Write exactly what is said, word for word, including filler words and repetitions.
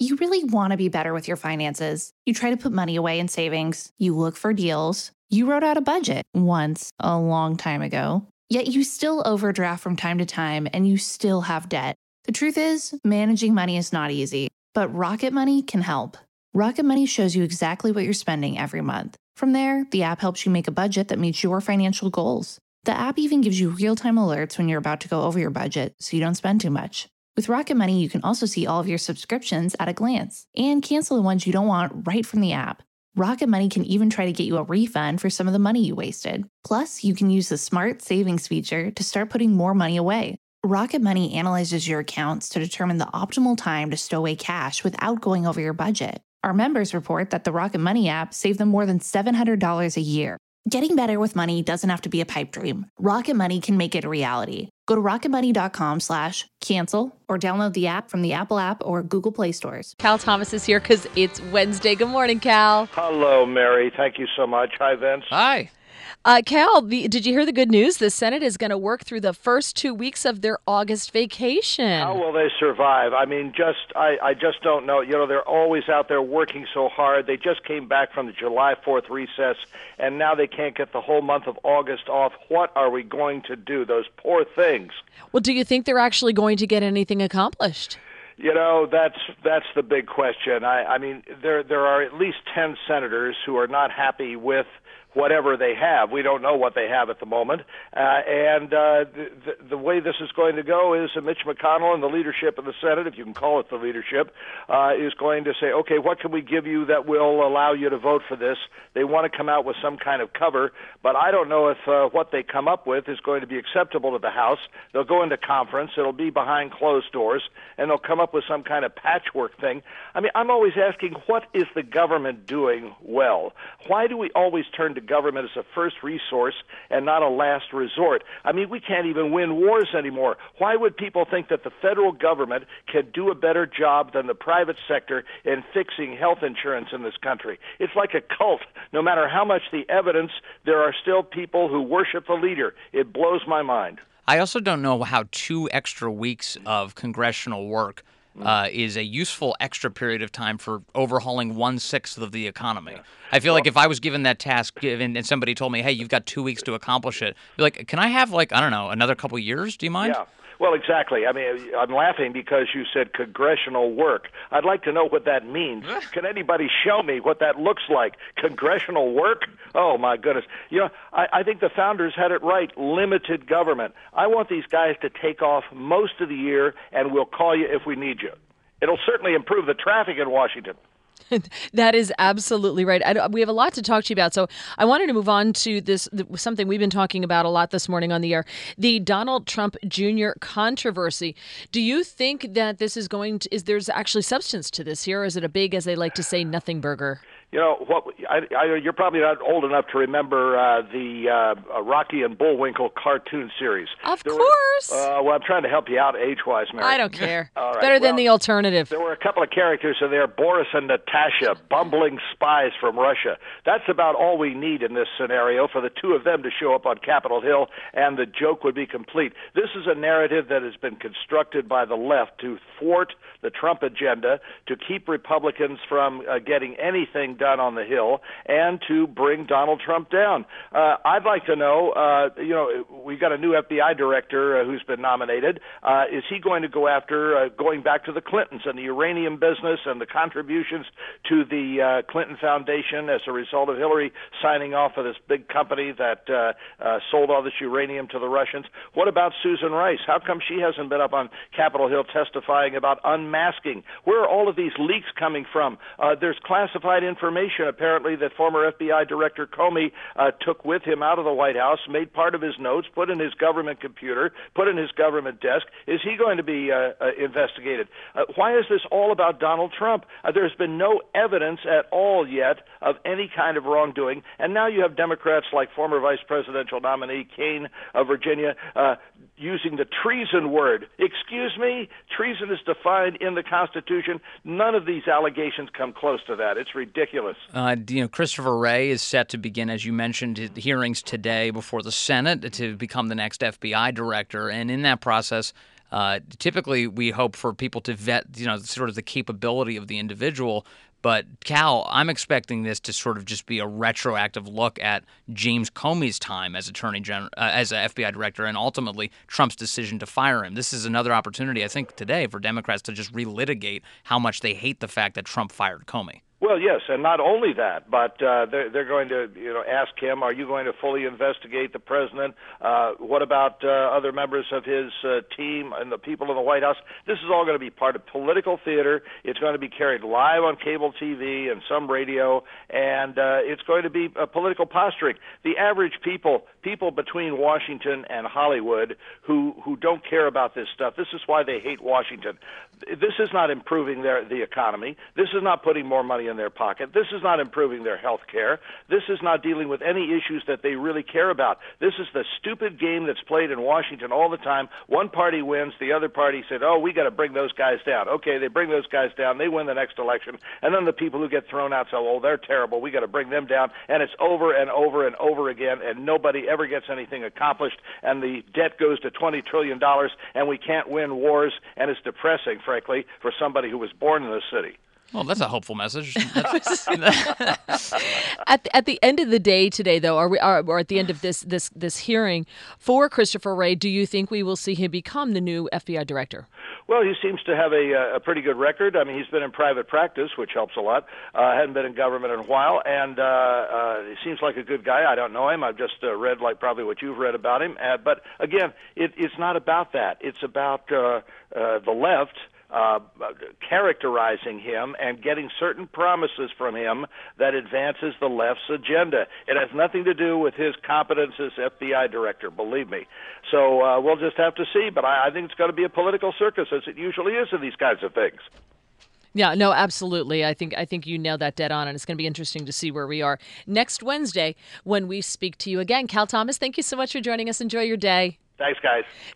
You really want to be better with your finances. You try to put money away in savings. You look for deals. You wrote out a budget once, a long time ago. Yet you still overdraft from time to time and you still have debt. The truth is, managing money is not easy, but Rocket Money can help. Rocket Money shows you exactly what you're spending every month. From there, the app helps you make a budget that meets your financial goals. The app even gives you real-time alerts when you're about to go over your budget so you don't spend too much. With Rocket Money, you can also see all of your subscriptions at a glance and cancel the ones you don't want right from the app. Rocket Money can even try to get you a refund for some of the money you wasted. Plus, you can use the Smart Savings feature to start putting more money away. Rocket Money analyzes your accounts to determine the optimal time to stow away cash without going over your budget. Our members report that the Rocket Money app saved them more than seven hundred dollars a year. Getting better with money doesn't have to be a pipe dream. Rocket Money can make it a reality. Go to rocketmoney.com slash cancel or download the app from the Apple app or Google Play stores. Cal Thomas is here because it's Wednesday. Good morning, Cal. Hello, Mary. Thank you so much. Hi, Vince. Hi. Uh, Cal, the, did you hear the good news? The Senate is going to work through the first two weeks of their August vacation. How will they survive? I mean, just I, I just don't know. You know, they're always out there working so hard. They just came back from the July fourth recess, and now they can't get the whole month of August off. What are we going to do? Those poor things. Well, do you think they're actually going to get anything accomplished? You know, that's that's the big question. I, I mean, there there are at least ten senators who are not happy with whatever they have. We don't know what they have at the moment. Uh, and uh, the, the way this is going to go is uh, Mitch McConnell and the leadership of the Senate, if you can call it the leadership, uh, is going to say, okay, what can we give you that will allow you to vote for this? They want to come out with some kind of cover, but I don't know if uh, what they come up with is going to be acceptable to the House. They'll go into conference. It'll be behind closed doors, and they'll come up with some kind of patchwork thing. I mean, I'm always asking, what is the government doing well? Why do we always turn to government as a first resource and not a last resort? I mean, we can't even win wars anymore. Why would people think that the federal government can do a better job than the private sector in fixing health insurance in this country? It's like a cult. No matter how much the evidence, there are still people who worship the leader. It blows my mind. I also don't know how two extra weeks of congressional work Uh, is a useful extra period of time for overhauling one-sixth of the economy. Yeah. I feel well, like if I was given that task given and somebody told me, hey, you've got two weeks to accomplish it, I'd be like, can I have, like, I don't know, another couple years? Do you mind? Yeah. Well, exactly. I mean, I'm laughing because you said congressional work. I'd like to know what that means. Can anybody show me what that looks like? Congressional work? Oh, my goodness. You know, I, I think the founders had it right, limited government. I want these guys to take off most of the year, and we'll call you if we need you. It'll certainly improve the traffic in Washington. That is absolutely right. I, we have a lot to talk to you about. So I wanted to move on to this, something we've been talking about a lot this morning on the air, the Donald Trump Junior controversy. Do you think that this is going to, is there's actually substance to this here, or is it a big, as they like to say, nothing burger? You know, what? I, I, you're probably not old enough to remember uh, the uh, Rocky and Bullwinkle cartoon series. Of there course. Were, uh, well, I'm trying to help you out age-wise, Mary. I don't care. All right. Better well, than the alternative. There were a couple of characters in there, Boris and Natasha, bumbling spies from Russia. That's about all we need in this scenario for the two of them to show up on Capitol Hill, and the joke would be complete. This is a narrative that has been constructed by the left to thwart the Trump agenda, to keep Republicans from uh, getting anything done on the Hill, and to bring Donald Trump down. Uh, I'd like to know, uh, you know, we've got a new F B I director uh, who's been nominated. Uh, is he going to go after uh, going back to the Clintons and the uranium business and the contributions to the uh, Clinton Foundation as a result of Hillary signing off of this big company that uh, uh, sold all this uranium to the Russians? What about Susan Rice? How come she hasn't been up on Capitol Hill testifying about unmasking? Where are all of these leaks coming from? Uh, there's classified information apparently that former F B I Director Comey uh, took with him out of the White House, made part of his notes, put in his government computer, put in his government desk. Is he going to be uh, uh, investigated? Uh, why is this all about Donald Trump? Uh, there's been no evidence at all yet of any kind of wrongdoing, and now you have Democrats like former vice presidential nominee Kaine of Virginia uh, using the treason word. Excuse me? Treason is defined in the Constitution. None of these allegations come close to that. It's ridiculous. Uh, you know, Christopher Wray is set to begin, as you mentioned, his hearings today before the Senate to become the next F B I director. And in that process, Uh, typically, we hope for people to vet, you know, sort of the capability of the individual. But Cal, I'm expecting this to sort of just be a retroactive look at James Comey's time as Attorney General, uh, as a F B I director, and ultimately Trump's decision to fire him. This is another opportunity, I think, today for Democrats to just relitigate how much they hate the fact that Trump fired Comey. Well, yes, and not only that, but uh, they're, they're going to, you know, ask him, are you going to fully investigate the president? Uh, what about uh, other members of his uh, team and the people in the White House? This is all going to be part of political theater. It's going to be carried live on cable T V and some radio, and uh, it's going to be uh, political posturing. The average people, people between Washington and Hollywood who, who don't care about this stuff, this is why they hate Washington. This is not improving their the economy. This is not putting more money in their pocket. This is not improving their health care. This is not dealing with any issues that they really care about. This is the stupid game that's played in Washington all the time. One party wins, the other party said, oh, we got to bring those guys down. Okay, they bring those guys down, they win the next election, and then the people who get thrown out say, oh, they're terrible, we got to bring them down, and it's over and over and over again, and nobody ever gets anything accomplished, and the debt goes to twenty trillion dollars, and we can't win wars, and it's depressing, frankly, for somebody who was born in this city. Well, that's a hopeful message. at the, at the end of the day today, though, are we, are, or at the end of this this this hearing for Christopher Wray, do you think we will see him become the new F B I director? Well, he seems to have a, a pretty good record. I mean, he's been in private practice, which helps a lot. Uh, hadn't been in government in a while, and uh, uh, he seems like a good guy. I don't know him. I've just uh, read like probably what you've read about him. Uh, but again, it, it's not about that. It's about uh, uh, the left Uh, characterizing him and getting certain promises from him that advances the left's agenda. It has nothing to do with his competence as F B I director, believe me. So uh, we'll just have to see, but I, I think it's going to be a political circus, as it usually is in these kinds of things. Yeah, no, absolutely. I think I think you nailed that dead on, and it's going to be interesting to see where we are next Wednesday when we speak to you again. Cal Thomas, thank you so much for joining us. Enjoy your day. Thanks, guys.